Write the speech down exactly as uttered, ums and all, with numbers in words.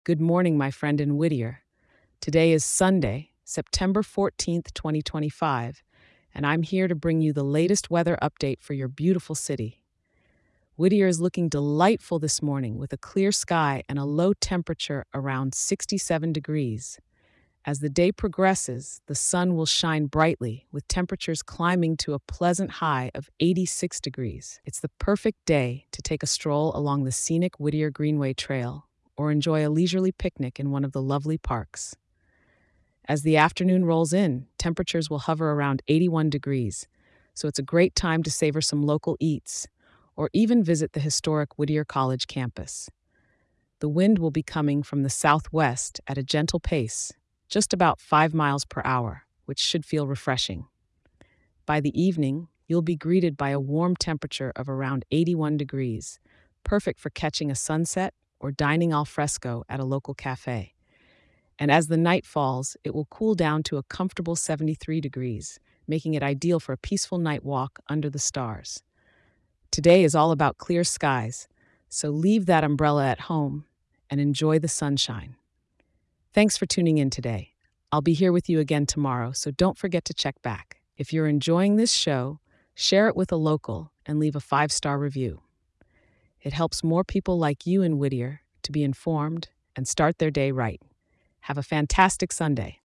Good morning, my friend in Whittier. Today is Sunday, September fourteenth, twenty twenty-five, and I'm here to bring you the latest weather update for your beautiful city. Whittier is looking delightful this morning with a clear sky and a low temperature around sixty-seven degrees. As the day progresses, the sun will shine brightly, with temperatures climbing to a pleasant high of eighty-six degrees. It's the perfect day to take a stroll along the scenic Whittier Greenway Trail or enjoy a leisurely picnic in one of the lovely parks. As the afternoon rolls in, temperatures will hover around eighty-one degrees, so it's a great time to savor some local eats or even visit the historic Whittier College campus. The wind will be coming from the southwest at a gentle pace, just about five miles per hour, which should feel refreshing. By the evening, you'll be greeted by a warm temperature of around eighty-one degrees, perfect for catching a sunset or dining al fresco at a local cafe. And as the night falls, it will cool down to a comfortable seventy-three degrees, making it ideal for a peaceful night walk under the stars. Today is all about clear skies, so leave that umbrella at home and enjoy the sunshine. Thanks for tuning in today. I'll be here with you again tomorrow, so don't forget to check back. If you're enjoying this show, share it with a local and leave a five-star review. It helps more people like you in Whittier to be informed and start their day right. Have a fantastic Sunday.